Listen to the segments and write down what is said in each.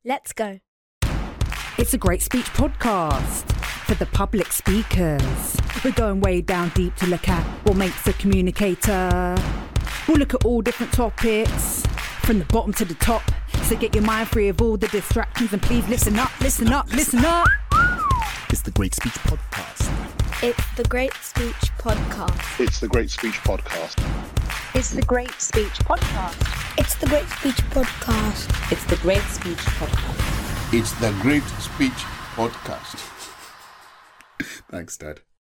Let's go. It's a Great Speech podcast for the public speakers. We're going way down deep to look at what makes a communicator. We'll look at all different topics from the bottom to the top. So get your mind free of all the distractions and please listen up, listen up, listen up. It's the Great Speech podcast. It's the Great Speech podcast. It's the Great Speech podcast. It's the Great Speech podcast. It's the Great Speech podcast. It's the Great Speech podcast. It's the Great Speech podcast. Thanks, Dad.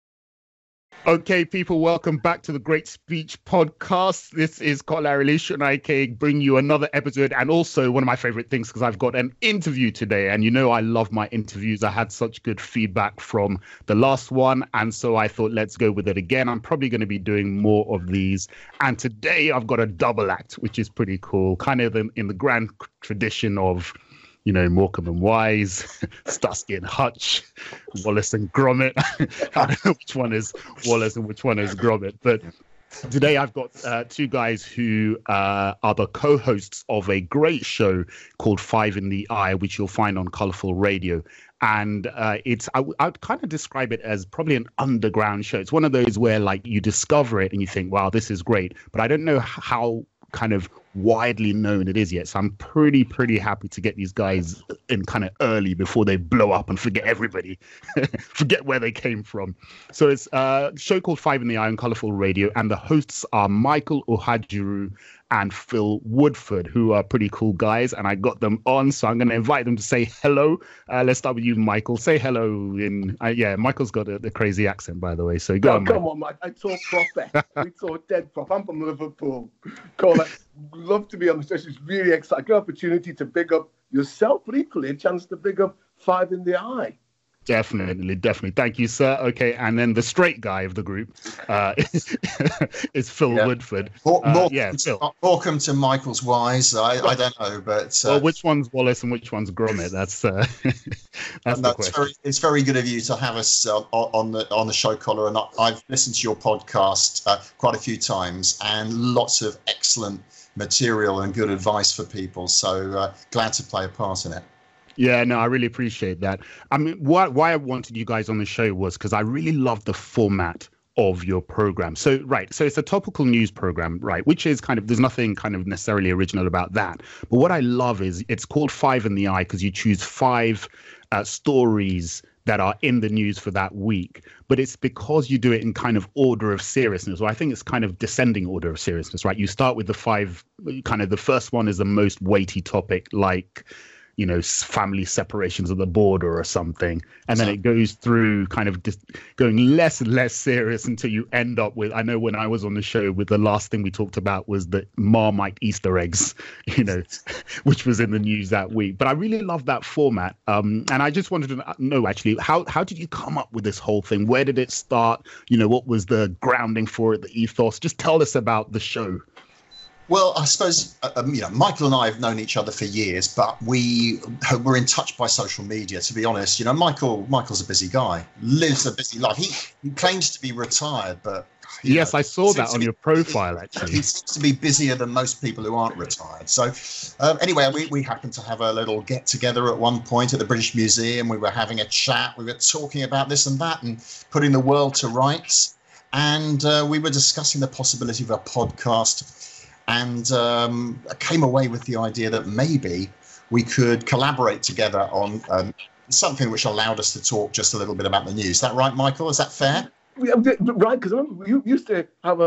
Okay, people, welcome back to the Great Speech podcast. This is Larry Leash, and I can bring you another episode, and also one of my favorite things because I've got an interview today, and you know I love my interviews. I had such good feedback from the last one, and so I thought let's go with it again. I'm probably going to be doing more of these, and today I've got a double act, which is pretty cool, kind of in the grand tradition of, you know, Morecambe and Wise, Starsky and Hutch, Wallace and Gromit. I don't know which one is Wallace and which one is Gromit. But today I've got two guys who are the co-hosts of a great show called Five in the Eye, which you'll find on Colourful Radio. And I'd kind of describe it as probably an underground show. It's one of those where like you discover it and you think, wow, this is great. But I don't know how kind of widely known it is yet, so I'm pretty happy to get these guys in kind of early before they blow up and forget everybody, forget where they came from. So it's a show called Five in the Eye on Colourful Radio, and the hosts are Michael Ohajuru and Phil Woodford, who are pretty cool guys, and I got them on, so I'm going to invite them to say hello. Let's start with you, Michael. Say hello. Michael's got a crazy accent, by the way, so go on. Come on, Mike. I talk proper. We talk dead proper. I'm from Liverpool. Caller, love to be on the show. It's really exciting. Good opportunity to big up yourself, but equally a chance to big up Five in the Eye. Definitely. Thank you, sir. Okay, and then the straight guy of the group is Phil Woodford. Phil. Welcome to Michael's Wise. I don't know, but well, which one's Wallace and which one's Gromit? That's the question. It's very good of you to have us on the show, Collar. And I've listened to your podcast quite a few times, and lots of excellent material and good advice for people. So glad to play a part in it. Yeah, no, I really appreciate that. I mean, why I wanted you guys on the show was because I really love the format of your program. So it's a topical news program, right, which is kind of, there's nothing kind of necessarily original about that. But what I love is it's called Five in the Eye because you choose five stories that are in the news for that week. But it's because you do it in kind of order of seriousness. Or I think it's kind of descending order of seriousness, right? You start with the five, kind of the first one is the most weighty topic, like, you know, family separations at the border or something. And then it goes through kind of going less and less serious until you end up with, I know when I was on the show with the last thing we talked about was the Marmite Easter eggs, you know, which was in the news that week. But I really love that format. And I just wanted to know, actually, how did you come up with this whole thing? Where did it start? You know, what was the grounding for it, the ethos? Just tell us about the show. Well, I suppose, Michael and I have known each other for years, but we were in touch by social media, to be honest. You know, Michael's a busy guy, lives a busy life. He claims to be retired, but... Yes, I saw that on your profile, actually. He seems to be busier than most people who aren't retired. So anyway, we happened to have a little get-together at one point at the British Museum. We were having a chat. We were talking about this and that and putting the world to rights. And we were discussing the possibility of a podcast. And I came away with the idea that maybe we could collaborate together on something which allowed us to talk just a little bit about the news. Is that right, Michael? Is that fair? Yeah, right, because I remember you used to have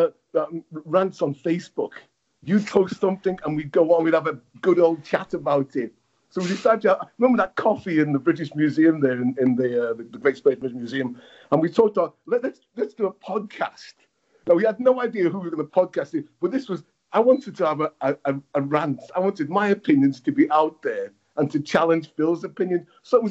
rants on Facebook. You'd post something and we'd go on, we'd have a good old chat about it. So we decided to remember that coffee in the British Museum there in the Great Space Museum, and we talked about let's do a podcast. Now we had no idea who we were going to podcast it, but this was, I wanted to have a rant. I wanted my opinions to be out there and to challenge Phil's opinion. So it was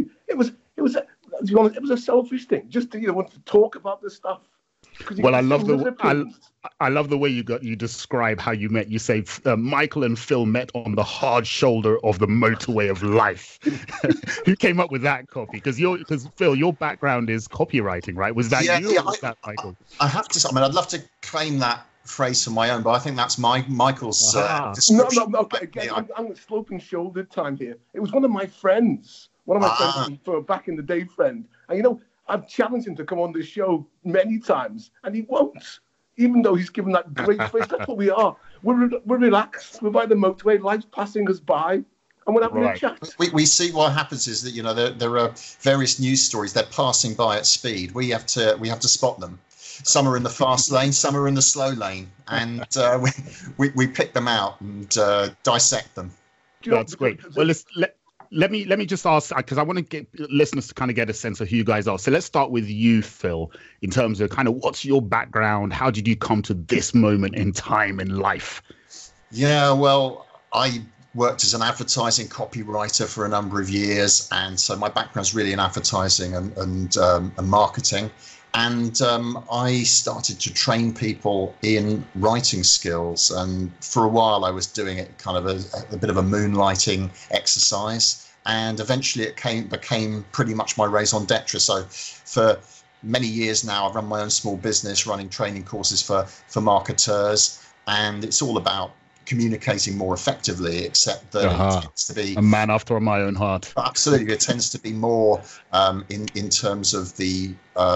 a selfish thing, just to want to talk about this stuff. Well, I love the way you describe how you met. You say Michael and Phil met on the hard shoulder of the motorway of life. Who came up with that copy? Because Phil, your background is copywriting, right? Was that you or was that Michael? I have to say, I'd love to claim that phrase for my own, but I think that's Michael's No. Again, I'm sloping shoulder time here. It was one of my friends, friends from a back in the day friend. And I've challenged him to come on this show many times, and he won't. Even though he's given that great face, that's what we are. We're relaxed. We're by the motorway. Life's passing us by, and we're having a chat. We see what happens is that there are various news stories. They're passing by at speed. We have to spot them. Some are in the fast lane, some are in the slow lane, and we pick them out and dissect them. That's great. Well, let me just ask, because I want to get listeners to kind of get a sense of who you guys are. So let's start with you, Phil, in terms of kind of what's your background? How did you come to this moment in time in life? Yeah, well, I worked as an advertising copywriter for a number of years, and so my background's really in advertising and marketing. And I started to train people in writing skills. And for a while, I was doing it kind of a bit of a moonlighting exercise. And eventually it became pretty much my raison d'etre. So for many years now, I've run my own small business, running training courses for marketeurs. And it's all about communicating more effectively, except that it tends to be a man after my own heart. Absolutely, it tends to be more in terms of the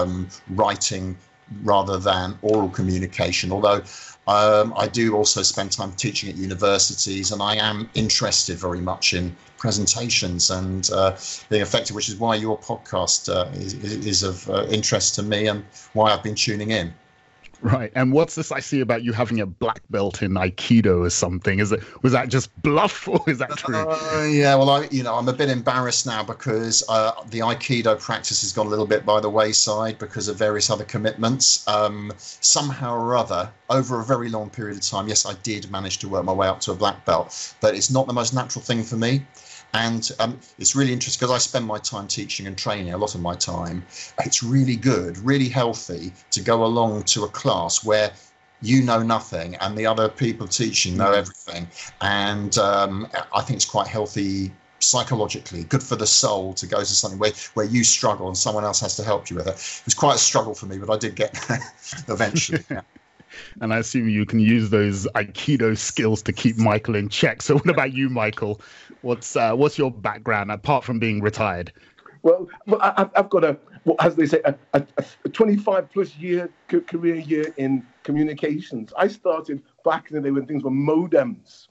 writing rather than oral communication. Although I do also spend time teaching at universities, and I am interested very much in presentations and being effective, which is why your podcast is of interest to me and why I've been tuning in. Right. And what's this I see about you having a black belt in Aikido or something? Was that just bluff, or is that true? Yeah, well, I'm a bit embarrassed now because the Aikido practice has gone a little bit by the wayside because of various other commitments. Somehow or other, over a very long period of time, yes, I did manage to work my way up to a black belt, but it's not the most natural thing for me. And it's really interesting because I spend my time teaching and training, a lot of my time. It's really good, really healthy to go along to a class where you know nothing and the other people teaching know everything. And I think it's quite healthy psychologically, good for the soul to go to something where you struggle and someone else has to help you with it. It was quite a struggle for me, but I did get there eventually. And I assume you can use those Aikido skills to keep Michael in check. So what about you, Michael? What's your background apart from being retired? Well, I've got as they say, a 25 plus year career year in communications. I started back in the day when things were modems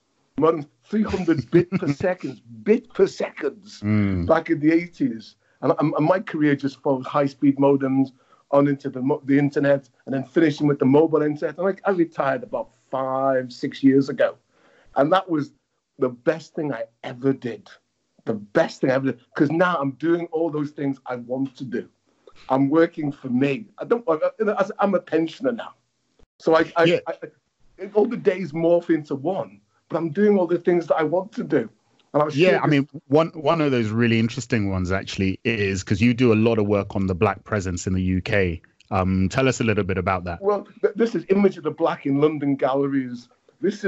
300 bit per second, back in the 80s. And my career just followed high-speed modems on into the internet, and then finishing with the mobile internet. And I retired about 5-6 years ago. And that was the best thing I ever did. The best thing I ever did. Because now I'm doing all those things I want to do. I'm working for me. I'm a pensioner now. So all the days morph into one, but I'm doing all the things that I want to do. I mean, one of those really interesting ones actually is because you do a lot of work on the Black presence in the UK. Tell us a little bit about that. Well, this is Image of the Black in London galleries. This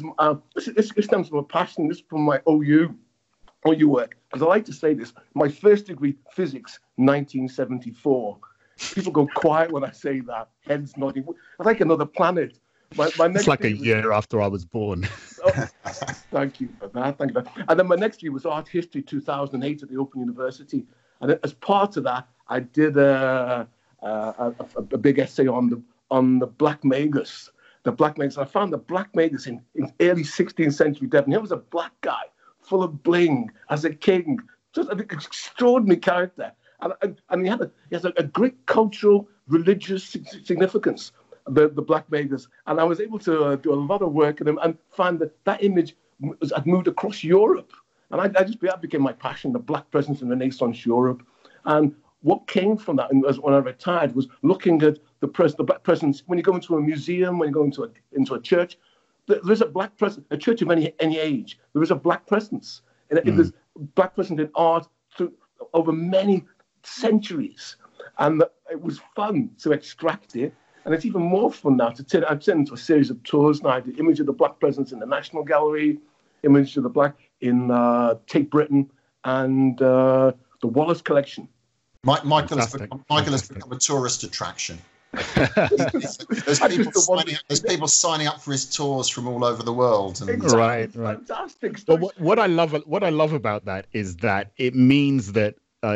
stems from a passion. This is from my OU work. Because I like to say this. My first degree, physics, 1974. People go quiet when I say that. Heads nodding. It's like another planet. My next it's like a year after I was born. Thank you for that. And then my next year was Art History 2008 at the Open University. And as part of that, I did a big essay on the Black Magus. The Black Magus. I found the Black Magus in early 16th century Devon. He was a black guy, full of bling, as a king. Just an extraordinary character. And he has a great cultural, religious significance. The Black Magus, and I was able to do a lot of work in them and find that image had moved across Europe, and that became my passion, the Black presence in Renaissance Europe. And what came from that, and when I retired, was looking at the Black presence. When you go into a museum, when you go into a church, there is a Black presence. A church of any age, there is a Black presence, and there's Black presence in art over many centuries, and it was fun to extract it. And it's even more fun now I've turned into a series of tours now. The Image of the Black presence in the National Gallery, Image of the Black in Tate Britain, and the Wallace Collection. Michael has become a tourist attraction. There's people signing up for his tours from all over the world. And Right. Fantastic. But what I love about that is that it means that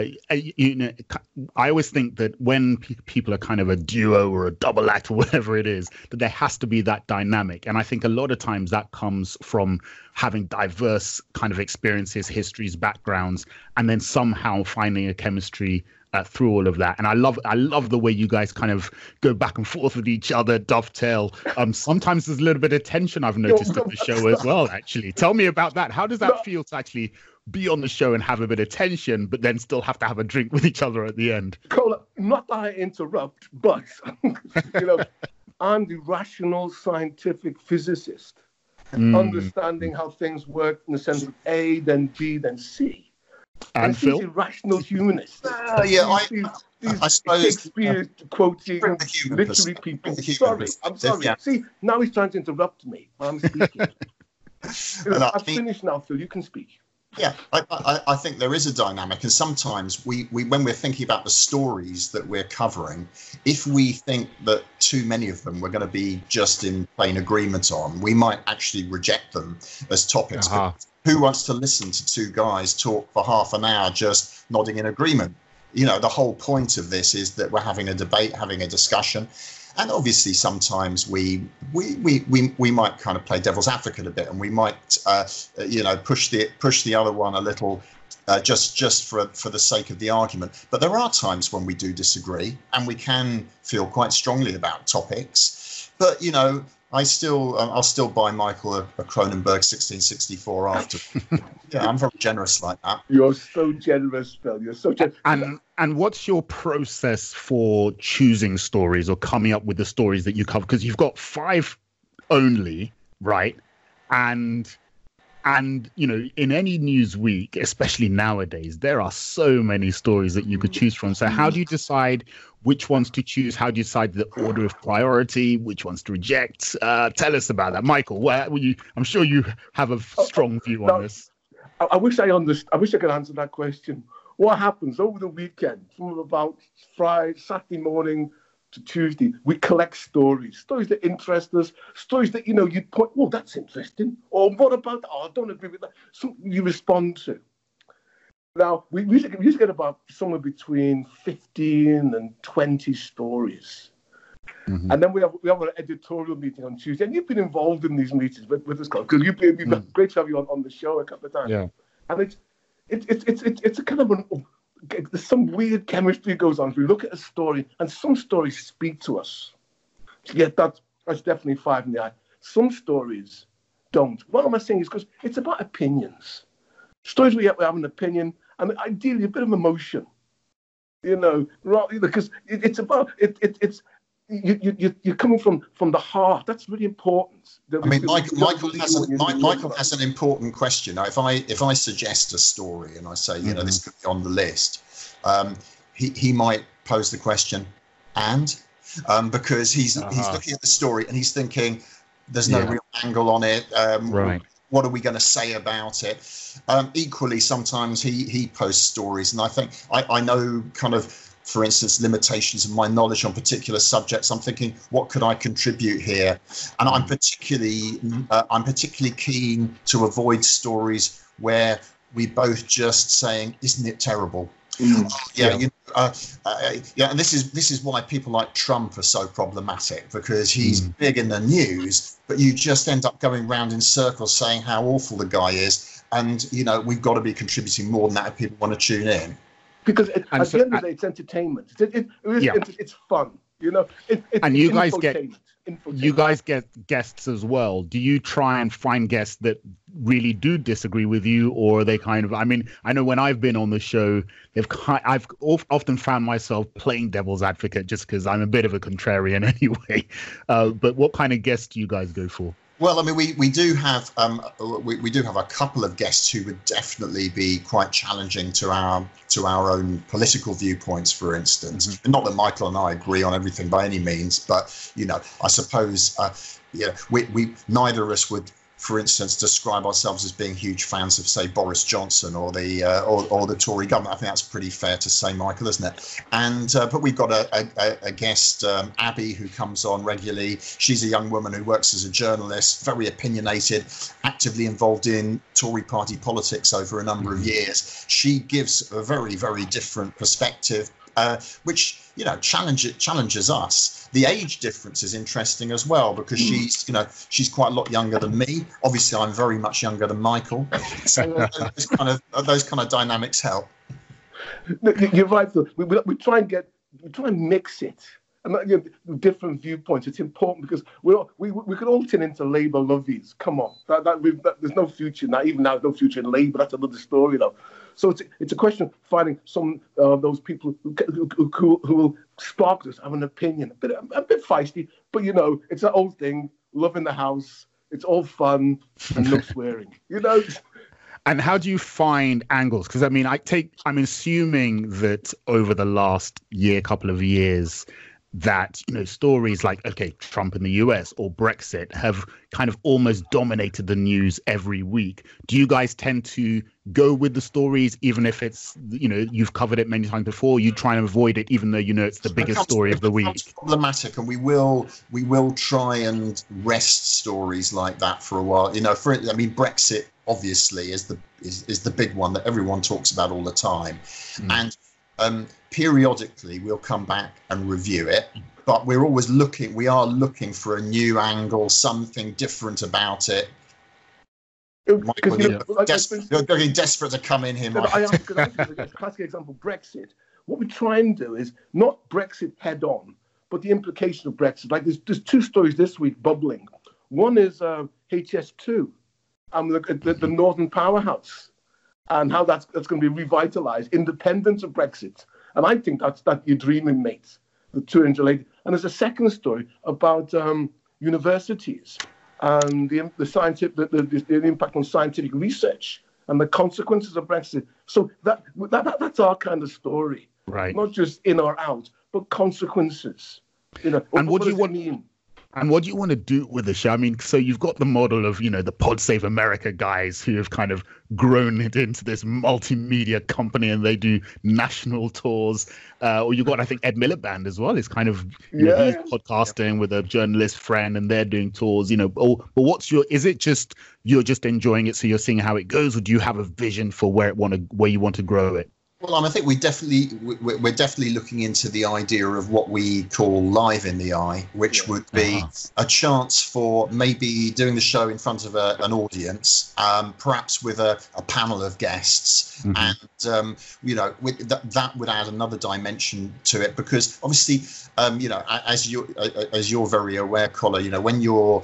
I always think that when people are kind of a duo or a double act or whatever it is, that there has to be that dynamic. And I think a lot of times that comes from having diverse kind of experiences, histories, backgrounds, and then somehow finding a chemistry through all of that. And I love the way you guys kind of go back and forth with each other, dovetail. Sometimes there's a little bit of tension I've noticed at the show as well, actually. Tell me about that. How does that feel to actually be on the show and have a bit of tension, but then still have to have a drink with each other at the end? Cole, not that I interrupt, but, I'm the rational scientific physicist, understanding how things work in the sense of A, then B, then C. And Phil? He's a rational humanist. I suppose Shakespeare quoting literary people. I'm sorry. Yeah. See, now he's trying to interrupt me while I'm speaking. I've finished now, Phil. You can speak. Yeah, I think there is a dynamic, and sometimes we when we're thinking about the stories that we're covering, if we think that too many of them we're going to be just in plain agreement on, we might actually reject them as topics. Who wants to listen to two guys talk for half an hour just nodding in agreement? The whole point of this is that we're having a debate, having a discussion. And obviously, sometimes we might kind of play devil's advocate a bit, and we might, push the other one a little, just for the sake of the argument. But there are times when we do disagree, and we can feel quite strongly about topics. But I'll still buy Michael a Kronenberg 1664 after. Yeah, I'm very generous like that. You're so generous, Phil. You're so generous. And what's your process for choosing stories or coming up with the stories that you cover? Because you've got 5 only, right? And in any news week, especially nowadays, there are so many stories that you could choose from. So how do you decide which ones to choose? How do you decide the order of priority, which ones to reject? Tell us about that. Michael, I'm sure you have a strong view on this. I wish I could answer that question. What happens over the weekend, from about Saturday morning to Tuesday, we collect stories that interest us, stories that, you'd point, oh, that's interesting. Or what about, I don't agree with that. So you respond to. Now, we usually get about somewhere between 15 and 20 stories. Mm-hmm. And then we have an editorial meeting on Tuesday. And you've been involved in these meetings with us, because you've been great to have you on the show a couple of times. Yeah. And it's a kind of there's some weird chemistry goes on. We look at a story, and some stories speak to us. Yeah, that's definitely 5 in the eye. Some stories don't. What am I saying is because it's about opinions. Stories we have an opinion, and ideally a bit of emotion. Because it's about it's you're coming from the heart. That's really important. Michael has an important question. Now, if I suggest a story and I say, this could be on the list, he might pose the question, because he's looking at the story and he's thinking, there's no real angle on it. Right. What are we going to say about it? Equally, sometimes he posts stories, and I think I know kind of, for instance, limitations of my knowledge on particular subjects. I'm thinking, what could I contribute here? And I'm particularly keen to avoid stories where we both just saying, "Isn't it terrible?" And this is why people like Trump are so problematic, because he's big in the news, but you just end up going round in circles saying how awful the guy is, and we've got to be contributing more than that if people want to tune in. Because at the end of the day, it's entertainment. It's fun, and you guys get guests as well. Do you try and find guests that really do disagree with you, or are they kind of? I mean, I know when I've been on the show, I've often found myself playing devil's advocate just because I'm a bit of a contrarian anyway. But what kind of guests do you guys go for? Well, I mean, we do have a couple of guests who would definitely be quite challenging to our own political viewpoints, for instance. Mm-hmm. Not that Michael and I agree on everything by any means, but I suppose we neither of us would for instance, describe ourselves as being huge fans of, say, Boris Johnson or the Tory government. I think that's pretty fair to say, Michael, isn't it? And but we've got a guest, Abby, who comes on regularly. She's a young woman who works as a journalist, very opinionated, actively involved in Tory party politics over a number of years. She gives a very, very different perspective, which, you know, challenges us. The age difference is interesting as well, because she's quite a lot younger than me. Obviously, I'm very much younger than Michael. So those kind of dynamics help. No, you're right. So we try and mix it. And different viewpoints. It's important because we could all turn into Labour lovies. Come on, there's no future now. Even now, there's no future in Labour. That's another story, though. So it's a question of finding some of those people who will spark us, have an opinion, a bit feisty, but you know, it's that old thing: love in the house. It's all fun and no swearing. You know. And how do you find angles? Because I mean, I'm assuming that over the last couple of years, that, you know, stories like, okay, Trump in the US or Brexit have kind of almost dominated the news every week. Do you guys tend to go with the stories, even if it's, you know, you've covered it many times before? You try and avoid it, even though you know it's the biggest story of the week. It's problematic, and we will try and rest stories like that for a while. You know, Brexit obviously is the big one that everyone talks about all the time, and periodically we'll come back and review it, but we are looking for a new angle, something different about it. Michael, you're getting desperate to come in here, Michael. I am, because a classic example, Brexit. What we try and do is not Brexit head on, but the implication of Brexit. Like there's two stories this week bubbling. One is HS2, the Northern Powerhouse, and how that's going to be revitalised, independent of Brexit. And I think that's your dreaming mate, the 200 lady. And there's a second story about universities and the impact on scientific research and the consequences of Brexit. So that's our kind of story, right? Not just in or out, but consequences. You know, and what do you want? Mean? And what do you want to do with the show? I mean, so you've got the model of, you know, the Pod Save America guys who have kind of grown it into this multimedia company and they do national tours. Or you've got, I think, Ed Miliband as well. Is kind of, you know, he's podcasting with a journalist friend and they're doing tours, you know. But is it just you're just enjoying it, so you're seeing how it goes, or do you have a vision for where you want to grow it? Well, I think we're definitely looking into the idea of what we call live in the eye, which would be a chance for maybe doing the show in front of an audience, perhaps with a panel of guests, and you know, that would add another dimension to it, because obviously, you know, as you're very aware, Collar, you know, when you're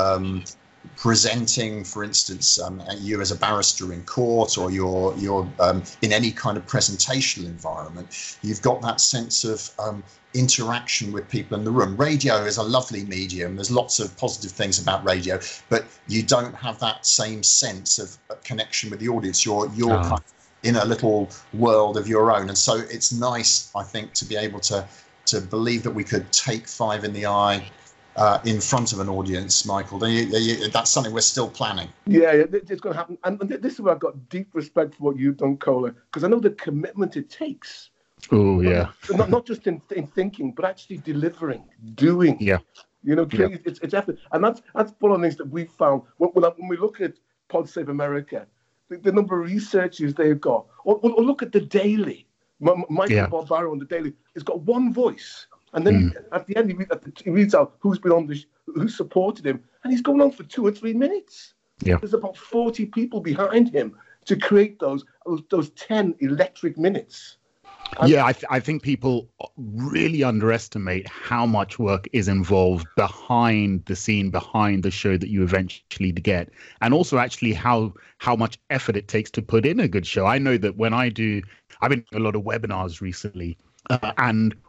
presenting, for instance, you as a barrister in court, or you're in any kind of presentational environment, you've got that sense of interaction with people in the room. Radio is a lovely medium. There's lots of positive things about radio, but you don't have that same sense of connection with the audience. You're kind of in a little world of your own, and so it's nice, I think, to be able to believe that we could take Five in the Eye in front of an audience, Michael. That's something we're still planning. Yeah, it's going to happen. And this is where I've got deep respect for what you've done, Cola, because I know the commitment it takes. Oh, yeah. Not just in thinking, but actually delivering, doing. Yeah. You know, it's effort. And that's one of the things that we found. When we look at Pod Save America, the number of researchers they've got, or look at The Daily. Michael Barbaro on The Daily has got one voice. And then at the end, he reads out who's been on who supported him, and he's going on for 2 or 3 minutes. Yeah. There's about 40 people behind him to create those 10 electric minutes. And I think people really underestimate how much work is involved behind the scene, behind the show that you eventually get, and also actually how much effort it takes to put in a good show. I know that when I've been doing a lot of webinars recently. And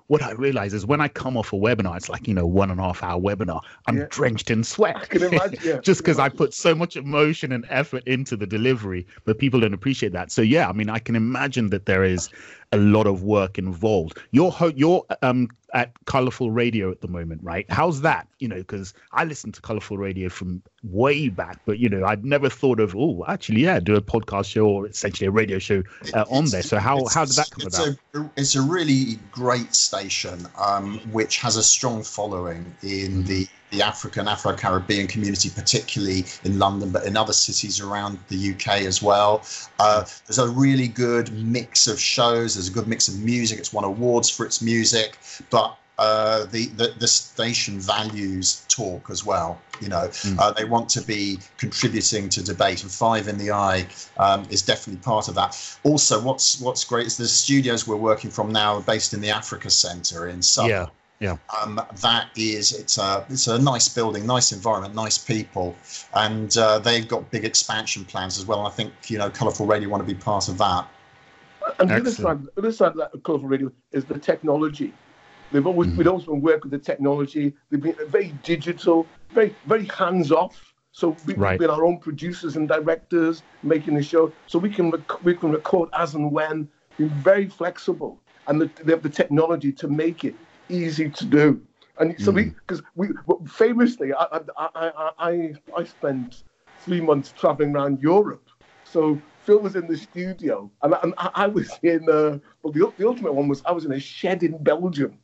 what I realize is when I come off a webinar, it's like, 1.5 hour webinar, I'm drenched in sweat. I can imagine, just because I put so much emotion and effort into the delivery, but people don't appreciate that. So yeah, I mean, I can imagine that there is a lot of work involved. You're at Colourful Radio at the moment, right? How's that? Because I listened to Colourful Radio from way back, but I'd never thought of do a podcast show or essentially a radio show on there. So how did that come about? It's a really great station, which has a strong following in the African, Afro-Caribbean community, particularly in London, but in other cities around the UK as well. There's a really good mix of shows. There's a good mix of music. It's won awards for its music, but the station values talk as well. They want to be contributing to debate, and Five in the Eye is definitely part of that. Also, what's great is the studios we're working from now are based in the Africa Centre in Southwark. Yeah. It's a nice building, nice environment, nice people, and they've got big expansion plans as well. And I think Colourful Radio want to be part of that. And the other side of Colourful Radio is the technology. We'd always been working with the technology. They've been very digital, very very hands off. So we've been our own producers and directors making the show, so we can record as and when. Being very flexible, and they have the technology to make it easy to do. And so because we famously, I spent 3 months traveling around Europe. So Phil was in the studio, and I was in the ultimate one was I was in a shed in Belgium.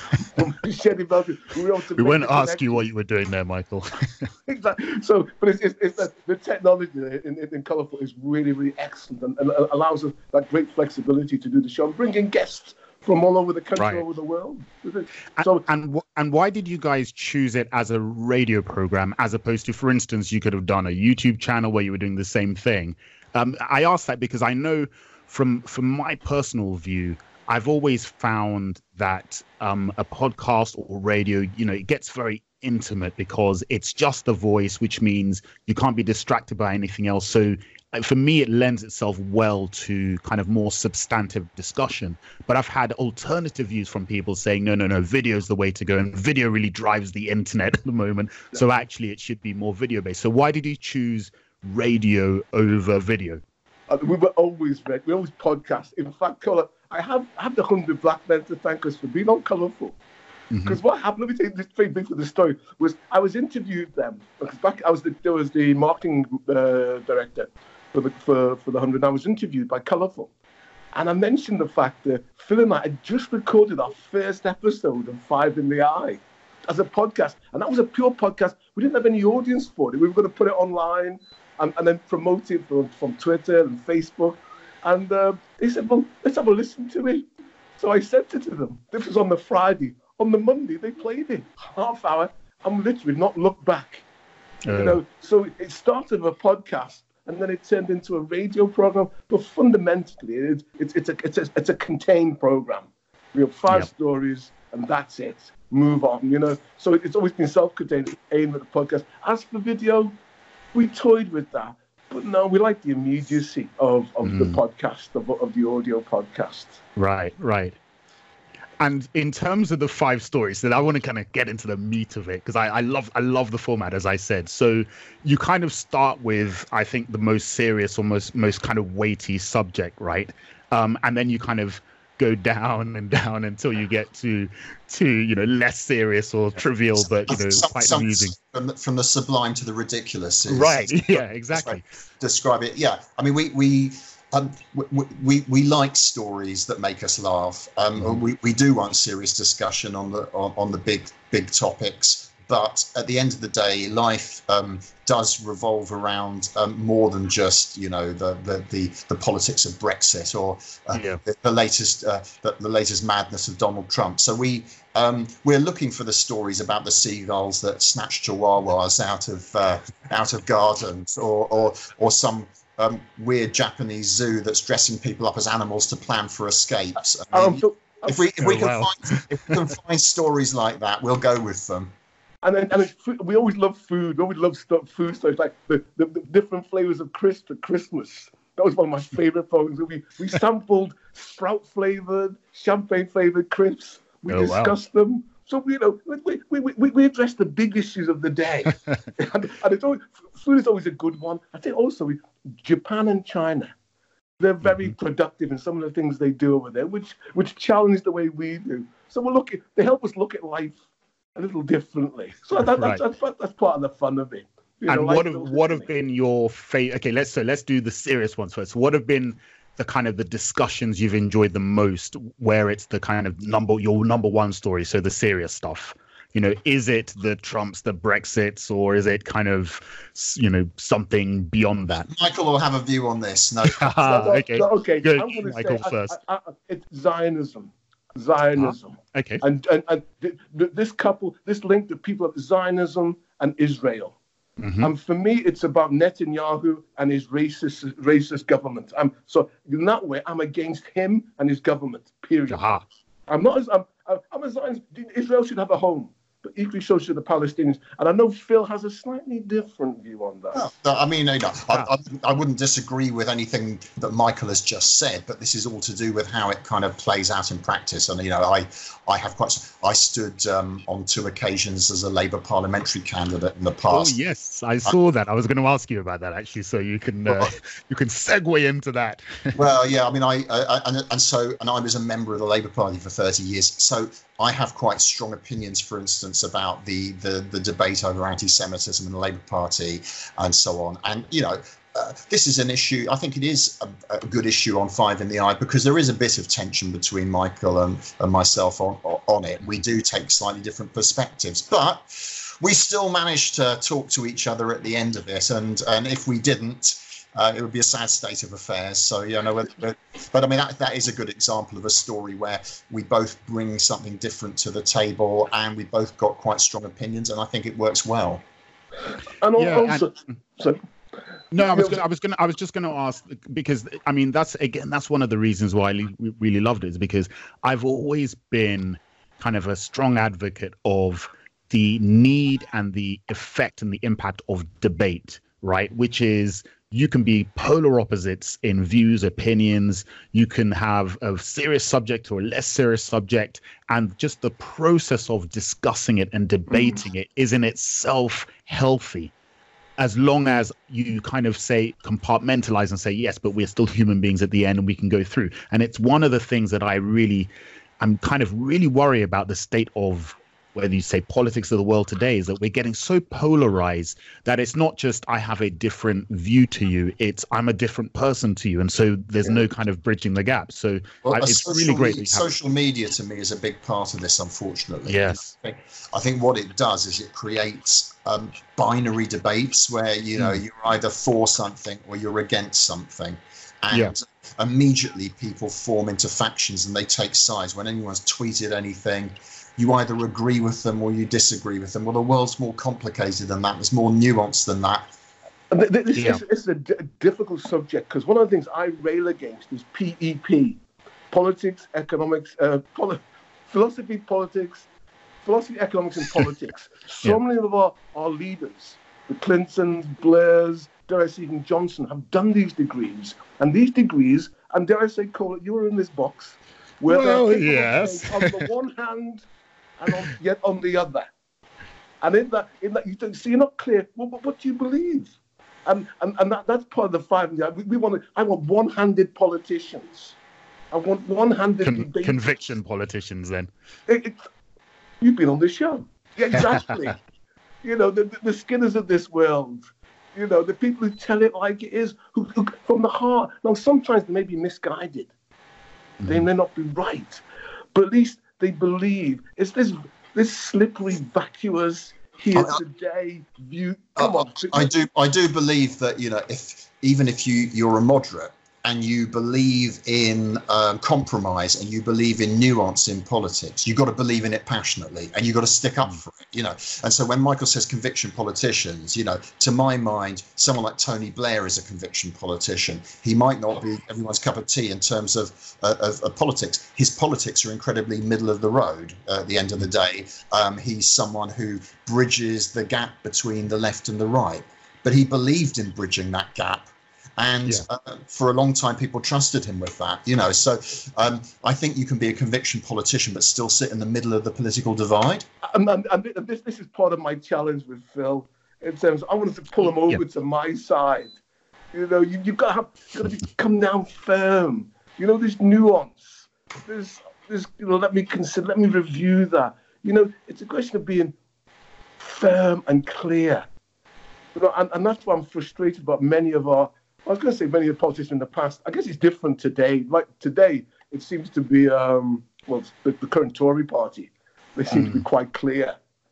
We won't ask you what you were doing there, Michael. Exactly. So, but it's the technology in Colourful is really, really excellent, and allows us that great flexibility to do the show and bring in guests from all over the country, all over the world. So, and why did you guys choose it as a radio program as opposed to, for instance, you could have done a YouTube channel where you were doing the same thing? I asked that because I know from my personal view, I've always found that a podcast or radio, it gets very intimate because it's just a voice, which means you can't be distracted by anything else. So for me, it lends itself well to kind of more substantive discussion. But I've had alternative views from people saying, no, video is the way to go. And video really drives the internet at the moment. So actually, it should be more video based. So why did you choose radio over video? We were always ready. We always podcast. In fact, I have the 100 Black men to thank us for being on Colourful. Because what happened, let me tell you this very briefly, the story, was I was interviewed them. Because there was the marketing director for the 100. I was interviewed by Colourful. And I mentioned the fact that Phil and I had just recorded our first episode of Five in the Eye as a podcast. And that was a pure podcast. We didn't have any audience for it. We were going to put it online and then promote it from Twitter and Facebook. And they said, well, let's have a listen to it. So I sent it to them. This was on the Friday. On the Monday, they played it, half hour, and literally not looked back. So it started with a podcast, and then it turned into a radio program. But fundamentally, it's a contained program. We have 5 stories, and that's it. Move on, So it's always been self-contained, aimed at the podcast. As for video, we toyed with that. But no, we like the immediacy of the podcast, of the audio podcast. Right. And in terms of the 5 stories, that I want to kind of get into the meat of it, because I love the format, as I said. So you kind of start with, I think, the most serious or most kind of weighty subject, right? And then you kind of go down and down until you get to less serious or trivial, but quite amusing. From the sublime to the ridiculous. Right. Yeah. Exactly. Describe it. Yeah. I mean, we like stories that make us laugh. We do want serious discussion on the big topics. But at the end of the day, life does revolve around more than just the politics of Brexit or the latest madness of Donald Trump. So we're looking for the stories about the seagulls that snatch chihuahuas out of gardens or some weird Japanese zoo that's dressing people up as animals to plan for escapes. If we can find stories like that, we'll go with them. And we always love food. We always love food stories, like the different flavors of crisp at Christmas. That was one of my favorite programs. We sampled sprout flavored, champagne flavored crisps. We discuss them. So, we address the big issues of the day. and it's always, food is always a good one. I think also Japan and China, they're very productive in some of the things they do over there, which challenge the way we do. So they help us look at life a little differently. So that's part of the fun of it. And what have been your favorite? Okay, let's do the serious ones first. What have been the kind of the discussions you've enjoyed the most, where it's the kind of your number one story? So the serious stuff, is it the Trumps, the Brexits, or is it kind of, something beyond that? Michael will have a view on this. No. Okay. Good. I'm going to Michael say, first. It's Zionism. Okay. And this link to people of Zionism and Israel. And for me, it's about Netanyahu and his racist government. So in that way, I'm against him and his government. Period. I'm a Zionist. Israel should have a home, but equally so should the Palestinians. And I know Phil has a slightly different view on that. I mean, I wouldn't disagree with anything that Michael has just said, but this is all to do with how it kind of plays out in practice. And I stood on 2 occasions as a Labour parliamentary candidate in the past. Oh yes, I saw that. I was going to ask you about that actually, so you can segue into that. Well, yeah, I mean, I was a member of the Labour Party for 30 years, so I have quite strong opinions, for instance, about the debate over anti-Semitism in the Labour Party and so on. And this is an issue. I think it is a good issue on Five in the Eye, because there is a bit of tension between Michael and myself on it. We do take slightly different perspectives, but we still managed to talk to each other at the end of it. And if we didn't, it would be a sad state of affairs. So, but I mean, that is a good example of a story where we both bring something different to the table, and we both got quite strong opinions, and I think it works well. And also, no, I was just going to ask, because I mean, that's one of the reasons why I really loved it, is because I've always been kind of a strong advocate of the need and the effect and the impact of debate, right? Which is, you can be polar opposites in views, opinions. You can have a serious subject or a less serious subject, and just the process of discussing it and debating it is in itself healthy, as long as you kind of compartmentalize and say, yes, but we're still human beings at the end and we can go through. And it's one of the things that I'm kind of really worried about, the state of, whether you say politics of the world today, is that we're getting so polarized that it's not just I have a different view to you, it's I'm a different person to you. And so there's no kind of bridging the gap. So it's really great. Social media to me is a big part of this, unfortunately. Yes. I think what it does is it creates binary debates where, you're either for something or you're against something. And immediately people form into factions and they take sides. When anyone's tweeted anything, you either agree with them or you disagree with them. Well, the world's more complicated than that. There's more nuance than that. This is a difficult subject, because one of the things I rail against is PEP, politics, economics, philosophy, economics, and politics. So many of our leaders, the Clintons, Blairs, dare I say even Johnson, have done these degrees. And these degrees, and dare I say, Cole, you were in this box, where they're on the one hand and yet on the other. And in that you don't, so you're not clear, what do you believe? And that's part of the Five in the Eye. I want one-handed politicians. I want one-handed debaters. Conviction politicians, then. You've been on the show. Yeah, exactly. The Skinners of this world. The people who tell it like it is, who from the heart. Now, sometimes they may be misguided. They may not be right. But at least they believe. It's this slippery, vacuous, here today view. Come on. I do believe that, if you're a moderate and you believe in compromise and you believe in nuance in politics, you've got to believe in it passionately and you've got to stick up for it, And so when Michael says conviction politicians, to my mind, someone like Tony Blair is a conviction politician. He might not be everyone's cup of tea in terms of politics. His politics are incredibly middle of the road at the end of the day. He's someone who bridges the gap between the left and the right. But he believed in bridging that gap. And for a long time, people trusted him with that, So I think you can be a conviction politician but still sit in the middle of the political divide. And this is part of my challenge with Phil. In terms, I wanted to pull him over to my side. You've got to come down firm. There's nuance. There's let me consider. Let me review that. It's a question of being firm and clear. And that's why I'm frustrated about many of the politicians in the past. I guess it's different today. Like today, it seems to be, the current Tory party. They seem to be quite clear.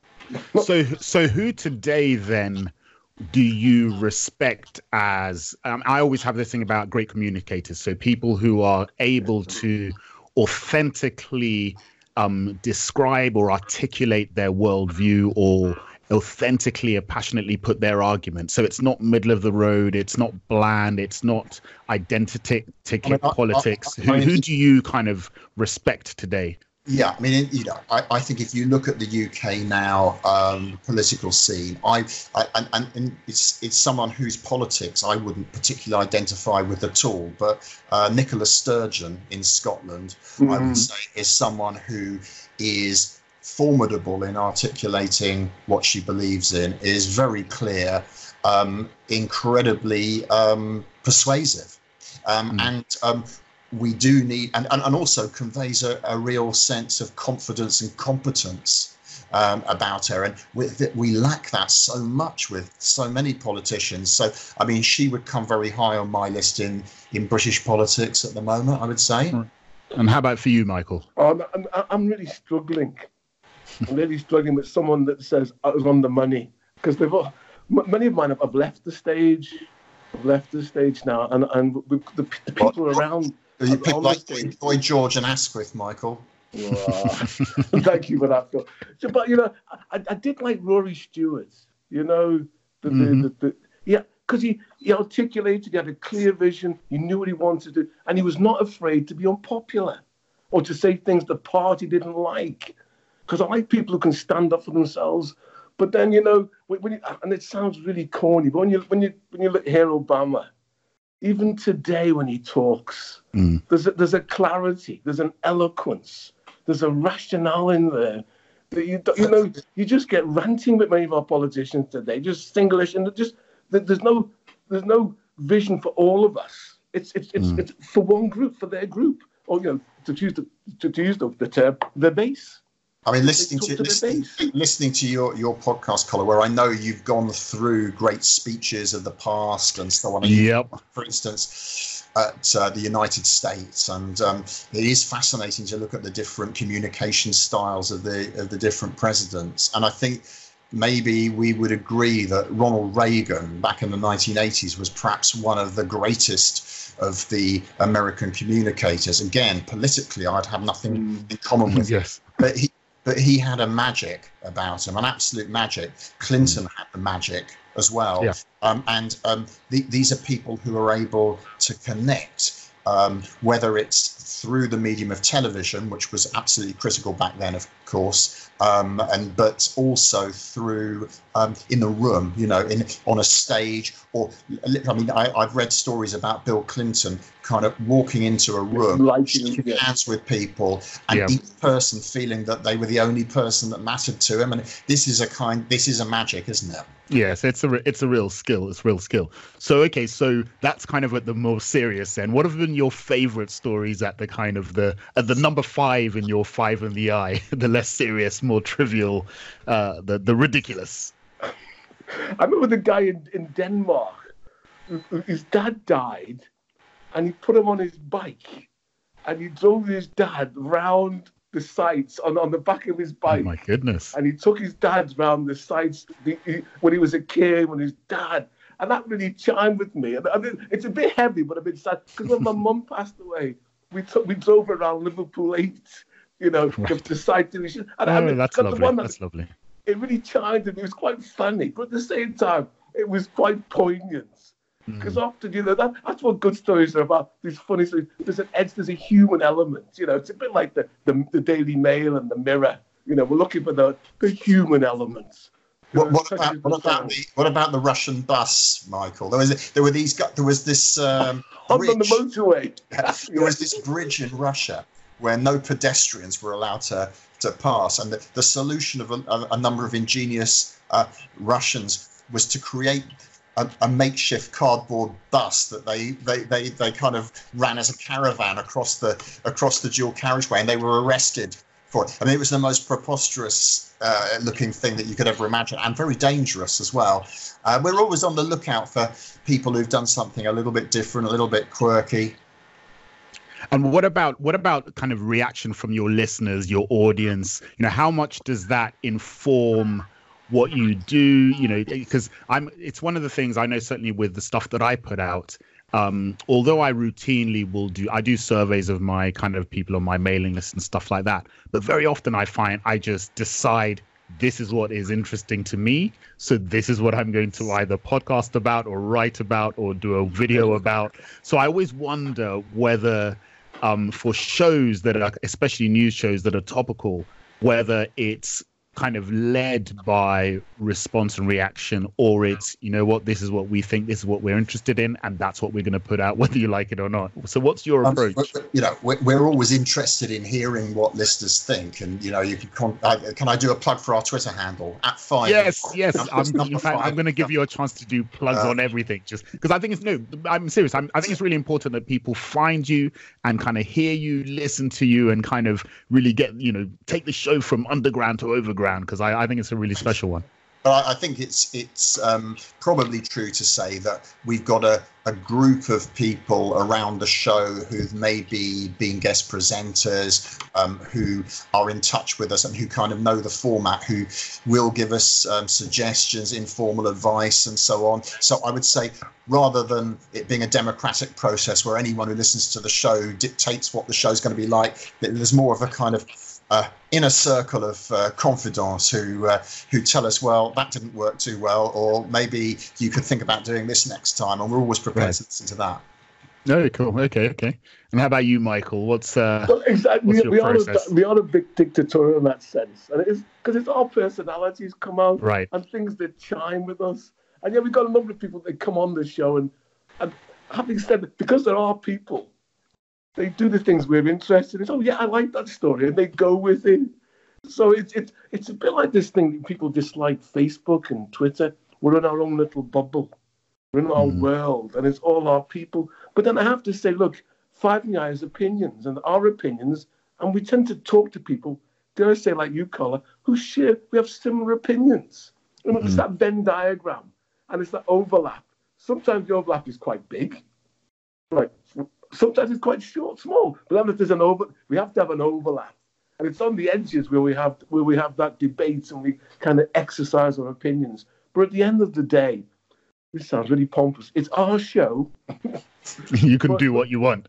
So who today then do you respect as, I always have this thing about great communicators. So people who are able to authentically describe or articulate their worldview or authentically or passionately put their argument. So it's not middle of the road. It's not bland. It's not identity politics. Who do you kind of respect today? Yeah, I think if you look at the UK now political scene, and it's someone whose politics I wouldn't particularly identify with at all. But Nicola Sturgeon in Scotland, I would say, is someone who is formidable in articulating what she believes in, is very clear, incredibly persuasive, and we do need, and also conveys a real sense of confidence and competence about her. And we lack that so much with so many politicians. So, she would come very high on my list in British politics at the moment, I would say. And how about for you, Michael? I'm really struggling. I'm really struggling with someone that says I was on the money, because many of mine have left the stage. I've left the stage now, and the people around. People like Boy George and Asquith, Michael. Thank you for that, Phil. So, but I did like Rory Stewart. Because he articulated, he had a clear vision, he knew what he wanted to do, and he was not afraid to be unpopular or to say things the party didn't like. Because I like people who can stand up for themselves. But then and it sounds really corny, but when you hear Obama, even today when he talks, there's a clarity, there's an eloquence, there's a rationale in there that you just get ranting with many of our politicians today, just English, and there's no vision for all of us. It's for one group, for their group, or to use the term, the base. Listening to your podcast, Colin, where I know you've gone through great speeches of the past and so on. Yep. For instance, at the United States, and it is fascinating to look at the different communication styles of the different presidents. And I think maybe we would agree that Ronald Reagan back in the 1980s was perhaps one of the greatest of the American communicators. Again, politically, I'd have nothing in common with him. But he had a magic about him, an absolute magic. Clinton had the magic as well. Yeah. These are people who are able to connect, whether it's through the medium of television, which was absolutely critical back then, of course, but also through in the room, on a stage, or I've read stories about Bill Clinton kind of walking into a room, shaking hands with people, and each person feeling that they were the only person that mattered to him. And this is a magic, isn't it? Yes, it's a real skill. It's real skill. So that's kind of at the more serious end. What have been your favorite stories at the kind of the number 5 in your 5 in the eye, the less serious, more trivial, the ridiculous? I remember the guy in Denmark, his dad died, and he put him on his bike, and he drove his dad round the sites on the back of his bike. Oh my goodness! And he took his dad round the sites when he was a kid, when his dad, and that really chimed with me. And it's a bit heavy, but a bit sad, because when my mum passed away, we drove around Liverpool 8, the site. That's lovely. That's lovely. It really chimed with me. It was quite funny, but at the same time, it was quite poignant. Because often, that's what good stories are about. These funny stories. There's a human element. It's a bit like the Daily Mail and the Mirror. We're looking for the human elements. What about the Russian bus, Michael? There was this on the motorway. There was this bridge in Russia where no pedestrians were allowed to pass, and the solution of a number of ingenious Russians was to create a makeshift cardboard bus that they kind of ran as a caravan across the dual carriageway, and they were arrested for it. I mean, it was the most preposterous looking thing that you could ever imagine, and very dangerous as well. We're always on the lookout for people who've done something a little bit different, a little bit quirky. And what about kind of reaction from your listeners, your audience? How much does that inform what you do? Because it's one of the things I know, certainly with the stuff that I put out. Although I routinely I do surveys of my kind of people on my mailing list and stuff like that. But very often I find I just decide this is what is interesting to me. So this is what I'm going to either podcast about or write about or do a video about. So I always wonder whether for shows that are, especially news shows that are topical, whether it's kind of led by response and reaction, or it's, this is what we think, this is what we're interested in, and that's what we're going to put out, whether you like it or not. So what's your approach? We're always interested in hearing what listeners think, and you can I do a plug for our Twitter handle @5? Yes. I'm going to give you a chance to do plugs on everything, just because I think I'm serious. I think it's really important that people find you and kind of hear you, listen to you, and kind of really get, take the show from underground to overground, because I think it's a really special one. But I think it's probably true to say that we've got a group of people around the show who've maybe been guest presenters, who are in touch with us and who kind of know the format, who will give us suggestions, informal advice, and so on. So I would say, rather than it being a democratic process where anyone who listens to the show dictates what the show's going to be like, there's more of a kind of inner circle of confidants who tell us, well, that didn't work too well, or maybe you could think about doing this next time, and we're always prepared to listen to that. No, cool. Okay. And how about you, Michael? What's exactly? What's your process? We are a bit dictatorial in that sense, and it's because it's our personalities come out, right, and things that chime with us. And we've got a number of people that come on the show, and having said that, because there are people, they do the things we're interested in. Oh yeah, I like that story, and they go with it. So it's a bit like this thing that people dislike Facebook and Twitter. We're in our own little bubble. We're in our world, and it's all our people. But then I have to say, look, Five and I has opinions, and our opinions, and we tend to talk to people, dare I say, like you, Colin, we have similar opinions. It's that Venn diagram, and it's that overlap. Sometimes the overlap is quite big, right? Sometimes it's quite small. But then if there's we have to have an overlap, and it's on the edges where we have that debate and we kind of exercise our opinions. But at the end of the day, this sounds really pompous. It's our show. You can do what you want.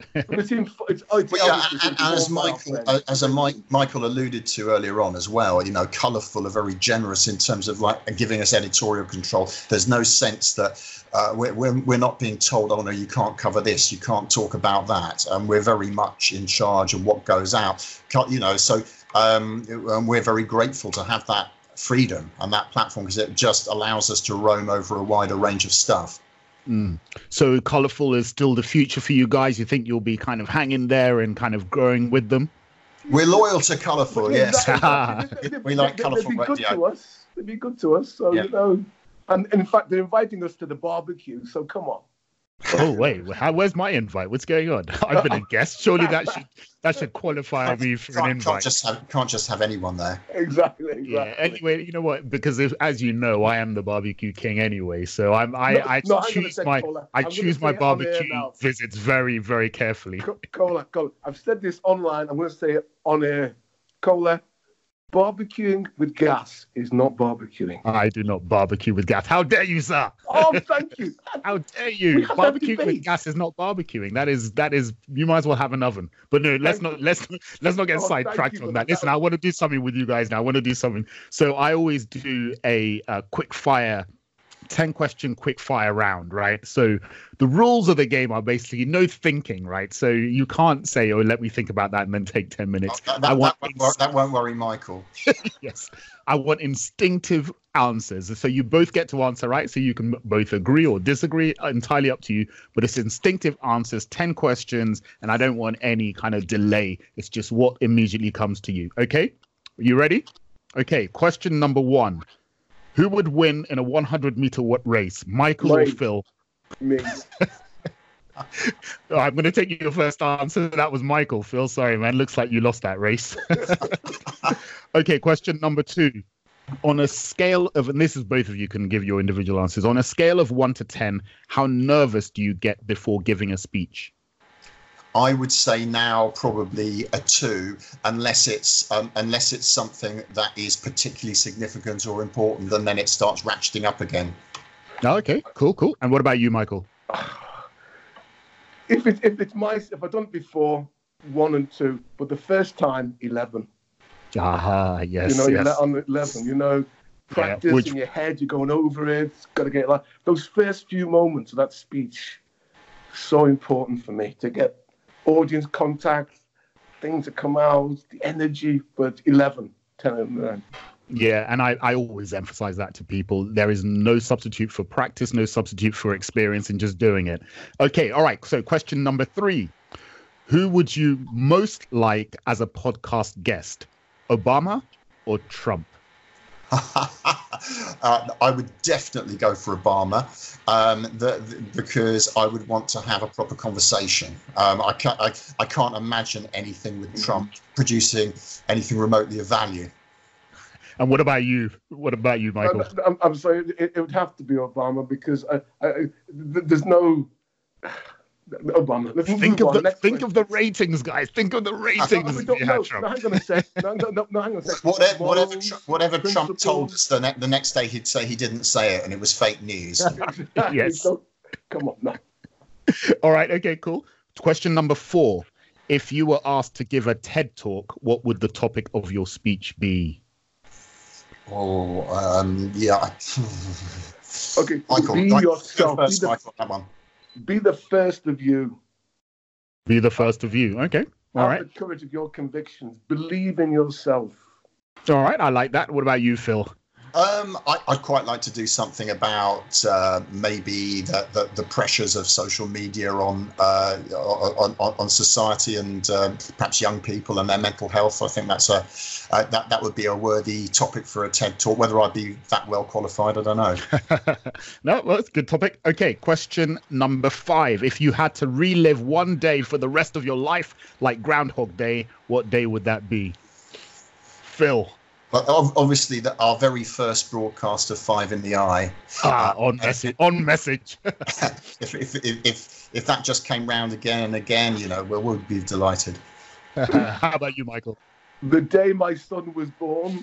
Michael alluded to earlier on as well, colourful, are very generous in terms of giving us editorial control. There's no sense that we're not being told, oh no, you can't cover this, you can't talk about that, and we're very much in charge of what goes out. So we're very grateful to have that freedom and that platform, because it just allows us to roam over a wider range of stuff. So colourful is still the future for you guys? You think you'll be kind of hanging there and kind of growing with them? We're loyal to colourful, yes. We like colourful radio. They'd be good to us. So, and in fact, they're inviting us to the barbecue, so come on. Oh wait, where's my invite? What's going on? I've been a guest. Surely that should qualify me for an invite. Can't just have anyone there. Exactly. Yeah. Anyway, you know what? Because as you know, I am the barbecue king anyway. So I choose my barbecue visits very, very carefully. Cola. I've said this online. I'm going to say it on air. Cola. Barbecuing with gas is not barbecuing. I do not barbecue with gas. How dare you, sir? Oh, thank you. How dare you? Barbecuing with gas is not barbecuing. That is. You might as well have an oven. But no, let's not get sidetracked on that. Listen, I want to do something with you guys now. I want to do something. So I always do a quick fire 10-question quick fire round, right? So the rules of the game are basically no thinking, right? So you can't say, "Oh, let me think about that," and then take 10 minutes. That won't worry Michael. Yes, I want instinctive answers. So you both get to answer, right? So you can both agree or disagree, entirely up to you. But it's instinctive answers, 10 questions, and I don't want any kind of delay. It's just what immediately comes to you. Okay, are you ready? Okay, question number 1. Who would win in a 100-meter race, Michael or Phil? Me. I'm going to take your first answer. That was Michael. Phil, sorry, man. Looks like you lost that race. Okay, question number 2. On a scale of, and this is both of you can give your individual answers. On a scale of 1 to 10, how nervous do you get before giving a speech? I would say now probably a 2, unless it's something that is particularly significant or important, and then it starts ratcheting up again. Oh, okay, cool. And what about you, Michael? If I've done it before, 1 and 2, but the first time, 11. Yes. You're on 11. Practice in your head. You're going over it. Got to get those first few moments of that speech. So important for me to get audience contact, things that come out, the energy, but 11, 10 and 9. Yeah, and I always emphasize that to people. There is no substitute for practice, no substitute for experience in just doing it. Okay, all right. So question number 3. Who would you most like as a podcast guest? Obama or Trump? I would definitely go for Obama because I would want to have a proper conversation. I can't imagine anything with Trump producing anything remotely of value. And what about you? What about you, Michael? I'm sorry, it would have to be Obama because there's no... Obama. Think of the ratings, guys. Think of the ratings. Hang on a sec. Whatever Trump told us the next day, he'd say he didn't say it and it was fake news. Yes. Come on, man. All right. Okay, cool. Question number 4. If you were asked to give a TED Talk, what would the topic of your speech be? Yeah. Okay, Michael, be yourself. Michael, that one. Be the first of you. Be the first of you. Okay. All right. Have the courage of your convictions. Believe in yourself. All right. I like that. What about you, Phil? I'd quite like to do something about maybe the pressures of social media on society and perhaps young people and their mental health. I think that's that would be a worthy topic for a TED Talk. Whether I'd be that well qualified, I don't know. No, well, it's a good topic. Okay, question number 5. If you had to relive one day for the rest of your life, like Groundhog Day, what day would that be? Phil. But obviously, our very first broadcast of Five in the Eye. On message. If that just came round again and again, we would be delighted. How about you, Michael? The day my son was born.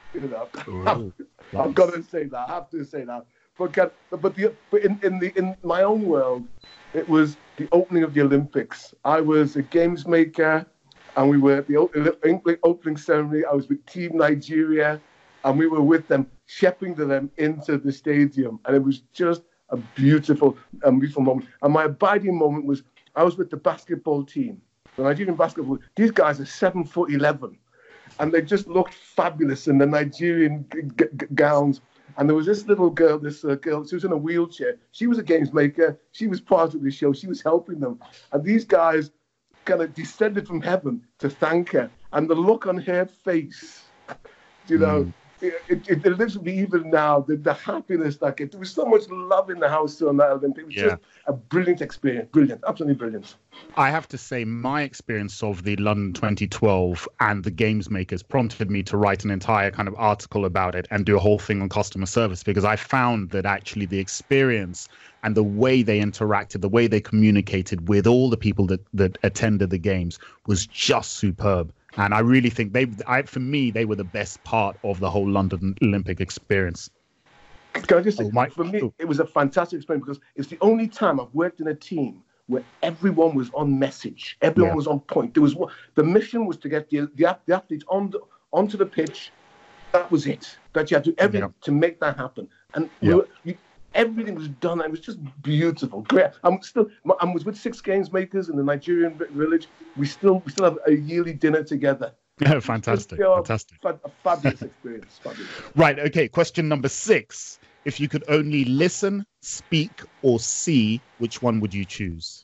I've got to say that. I have to say that. But in my own world, it was the opening of the Olympics. I was a games maker. And we were at the opening ceremony. I was with Team Nigeria, and we were with them, shepherding them into the stadium. And it was just a beautiful moment. And my abiding moment was I was with the basketball team, the Nigerian basketball. These guys are 7'11", and they just looked fabulous in the Nigerian gowns. And there was this little girl, girl, she was in a wheelchair. She was a games maker. She was part of the show. She was helping them. And these guys kind of descended from heaven to thank her, and the look on her face, it lives with me even now. The happiness that there was so much love in the house on that Olympic. It was just a brilliant experience, absolutely brilliant. I have to say, my experience of the London 2012 and the Games Makers prompted me to write an entire kind of article about it and do a whole thing on customer service, because I found that actually the experience and the way they interacted, the way they communicated with all the people that attended the games was just superb. And I really think for me, they were the best part of the whole London Olympic experience. Can I just say, for me, it was a fantastic experience because it's the only time I've worked in a team where everyone was on message, everyone was on point. The mission was to get the athletes onto the pitch. That was it. That you had to do everything to make that happen. And everything was done. It was just beautiful, great. I was with Six Games Makers in the Nigerian village. We still have a yearly dinner together. Yeah, fantastic. Fantastic. A fabulous experience. Fabulous. Right. Okay. Question number 6. If you could only listen, speak, or see, which one would you choose?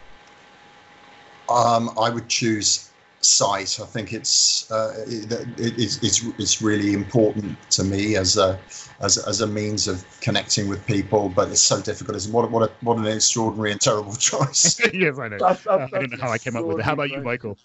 I would choose sight. I think it's really important to me as a means of connecting with people, but it's so difficult. What an extraordinary and terrible choice. Yes, I know. I don't know how I came up with it. How about you, Michael?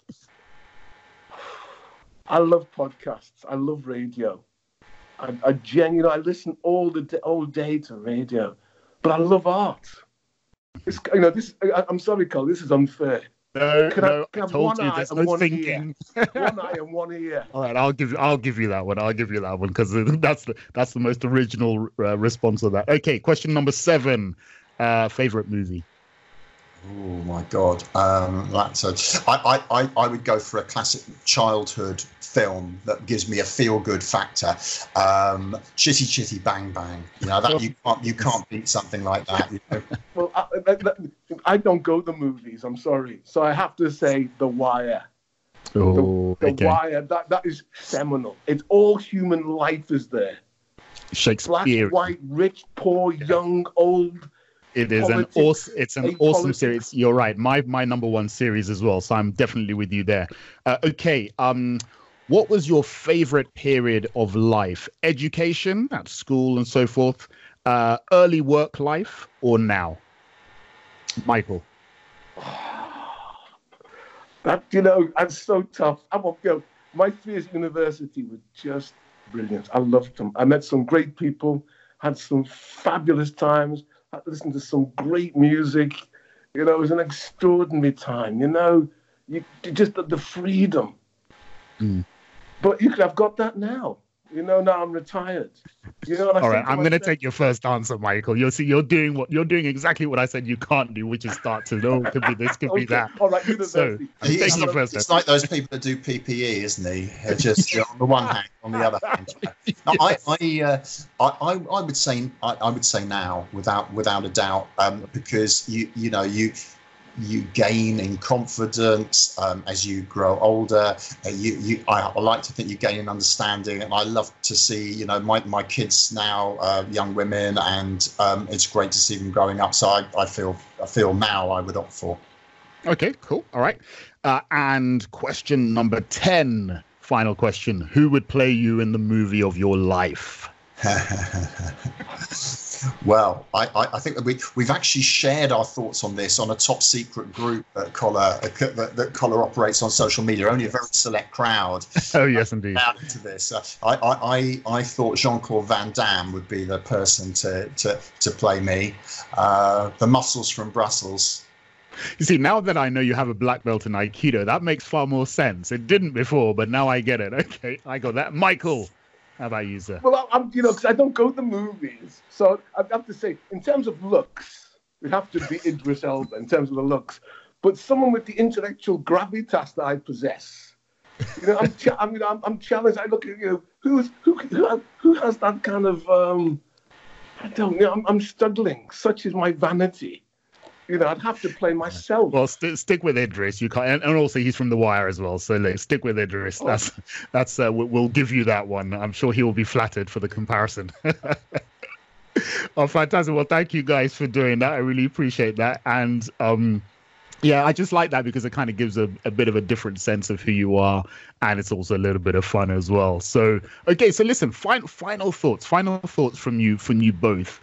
I love podcasts. I love radio. I genuinely, I listen all day to radio, but I love art. It's, I'm sorry, Cole, this is unfair. I told you there's no thinking. One eye and one ear. All right, I'll give you that one because that's the most original response of that. Okay, question number 7. Favorite movie. Oh my God, I would go for a classic childhood film that gives me a feel-good factor. Chitty Chitty Bang Bang. That you can't beat something like that. Well, I don't go to movies. I'm sorry, so I have to say The Wire. Oh, the Wire. That is seminal. It's all human life is there. Shakespeare. Black, white, rich, poor, young, old. It is an awesome series. You're right. My number one series as well. So I'm definitely with you there. Okay. What was your favorite period of life? Education at school and so forth, early work life, or now? Michael. That's so tough. My 3 years at university were just brilliant. I loved them. I met some great people, had some fabulous times. I listened to some great music. It was an extraordinary time. You just the freedom. Mm. But you could have got that now. Now I'm retired. All right, I'm going to take your first answer, Michael. You're doing exactly what I said you can't do, which is start to know. Could be this, could be that. All right, so it's like those people that do PPE, isn't he? Just on the one hand, on the other hand. I would say now, without a doubt, because you gain in confidence as you grow older. I like to think you gain in understanding, and I love to see my kids now, young women, and it's great to see them growing up. So I feel now I would opt for. Okay, cool. All right. And question number 10, final question: who would play you in the movie of your life? Well, I think that we've actually shared our thoughts on this on a top secret group that Collar operates on social media. Only a very select crowd. Oh yes, indeed. Into this, I thought Jean-Claude Van Damme would be the person to play me. The muscles from Brussels. You see, now that I know you have a black belt in Aikido, that makes far more sense. It didn't before, but now I get it. Okay, I got that. Michael. How about you, sir? Well, because I don't go to the movies, so I have to say, in terms of looks, it have to be Idris Elba in terms of the looks. But someone with the intellectual gravitas that I possess, I'm challenged. I look at who has that kind of I don't know. I'm struggling. Such is my vanity. I'd have to play myself. Well, stick with Idris. You can't, and also he's from The Wire as well. So stick with Idris. Oh. That's we'll give you that one. I'm sure he will be flattered for the comparison. Oh, fantastic! Well, thank you guys for doing that. I really appreciate that. And yeah, I just like that because it kind of gives a bit of a different sense of who you are, and it's also a little bit of fun as well. So okay, so listen, final thoughts from you both.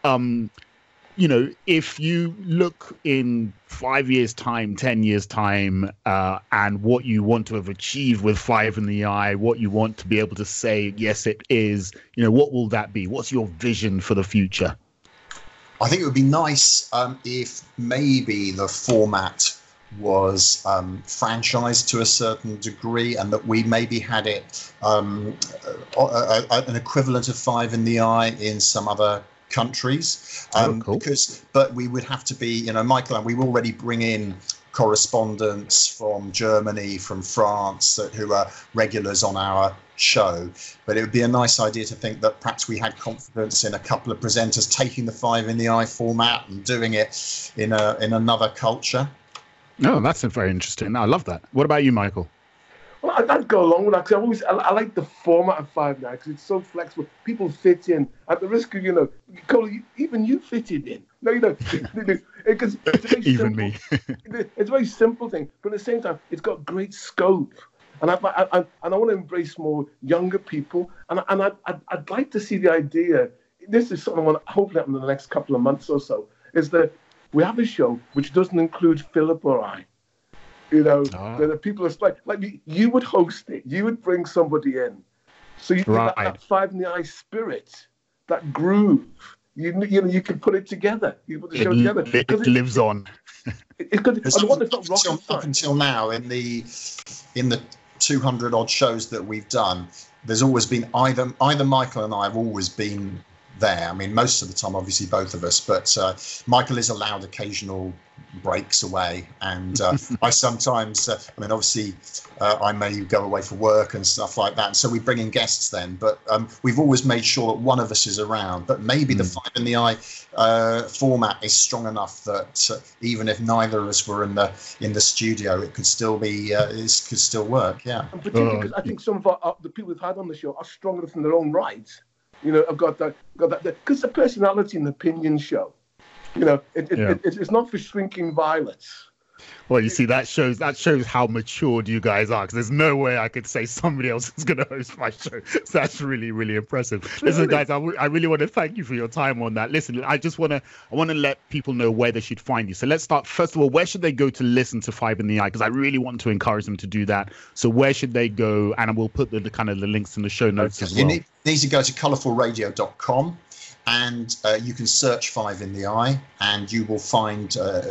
If you look in 5 years' time, 10 years' time, and what you want to have achieved with Five in the Eye, what you want to be able to say, yes, it is, what will that be? What's your vision for the future? I think it would be nice if maybe the format was franchised to a certain degree, and that we maybe had it an equivalent of Five in the Eye in some other countries, cool. but we would have to be, Michael, and we already bring in correspondents from Germany, from France, who are regulars on our show. But it would be a nice idea to think that perhaps we had confidence in a couple of presenters taking the 5 in the Eye format and doing it in another culture. No, that's very interesting. I love that. What about you, Michael? Well, I'd go along with that because I like the format of 5 now because it's so flexible. People fit in at the risk of, Coley, even you fitted in. No, because it's a very even simple, me. It's a very simple thing, but at the same time, it's got great scope. And I want to embrace more younger people. And I'd like to see the idea. This is something I want to hopefully happen in the next couple of months or so. Is that we have a show which doesn't include Philip or I. The people are like you would host it. You would bring somebody in, so you get that 5 in the Eye spirit, that groove. You can put it together. You put the show together. It lives on. It's good. Up until now, in the 200 odd shows that we've done, there's always been either Michael and I have always been there. I mean, most of the time, obviously, both of us, but Michael is allowed occasional breaks away, and I sometimes obviously I may go away for work and stuff like that, and so we bring in guests then, but we've always made sure that one of us is around. But maybe the 5 in the Eye format is strong enough that even if neither of us were in the studio, it could still be it could still work. Yeah, and particularly because I think some of the people we've had on the show are strong enough in their own right. I've got that because it's a personality and opinion show. It's not for shrinking violets. Well, you see, that shows how matured you guys are, because there's no way I could say somebody else is going to host my show. So that's really, really impressive. Listen, guys, I really want to thank you for your time on that. Listen, I want to let people know where they should find you. So let's start. First of all, where should they go to listen to 5 in the Eye? Because I really want to encourage them to do that. So where should they go? And we'll put the links in the show notes as well. You need to go to colourfulradio.com. And you can search 5 in the Eye, and you will find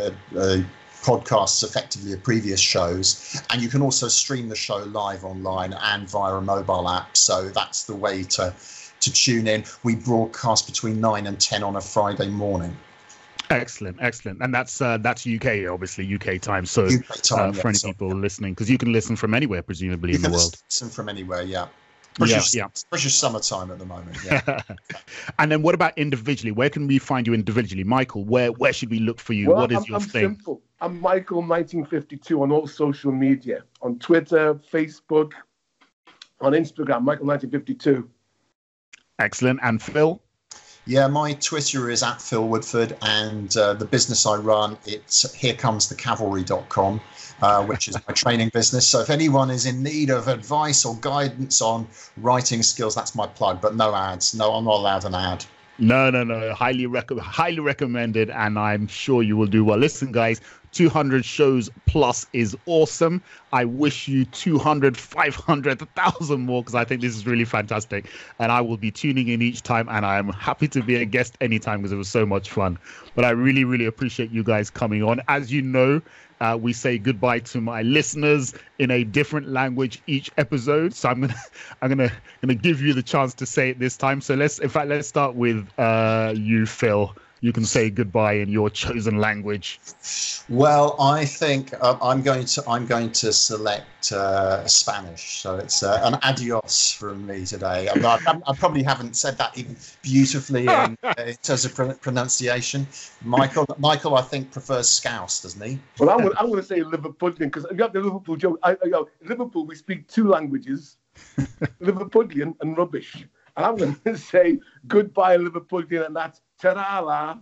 podcasts effectively of previous shows. And you can also stream the show live online and via a mobile app. So that's the way to tune in. We broadcast between 9 and 10 on a Friday morning. Excellent. And that's UK, obviously, UK time. So UK time, for any people listening, because you can listen from anywhere, presumably, in the world. Listen from anywhere, yeah. British summertime at the moment, yeah. And then what about individually? Where can we find you individually? Michael, where should we look for you? Well, what is your thing? Simple. I'm Michael1952 on all social media. On Twitter, Facebook, on Instagram, Michael1952. Excellent. And Phil? Yeah, my Twitter is @Phil Woodford, and the business I run, it's herecomethecavalry.com, which is my training business. So if anyone is in need of advice or guidance on writing skills, that's my plug. But no ads. No, I'm not allowed an ad. No. Highly recommended, and I'm sure you will do well. Listen, guys, 200 shows plus is awesome. I wish you 200, 500, 1,000 more, because I think this is really fantastic. And I will be tuning in each time, and I'm happy to be a guest anytime because it was so much fun. But I really, really appreciate you guys coming on. As you know, we say goodbye to my listeners in a different language each episode. So I'm gonna give you the chance to say it this time. So let's start with you, Phil. You can say goodbye in your chosen language. Well, I think I'm going to select Spanish. So it's an adios from me today. I probably haven't said that even beautifully in terms of pronunciation. Michael, I think prefers Scouse, doesn't he? Well, I'm going to say Liverpudlian, because you have the Liverpool joke. In Liverpool, we speak 2 languages, Liverpudlian and rubbish. And I'm going to say goodbye, Liverpudlian, and that's ta-da.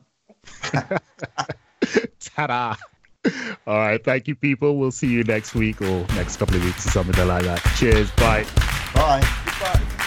Ta-da. All right. Thank you, people. We'll see you next week or next couple of weeks or something like that. Cheers. Bye. Bye. Goodbye.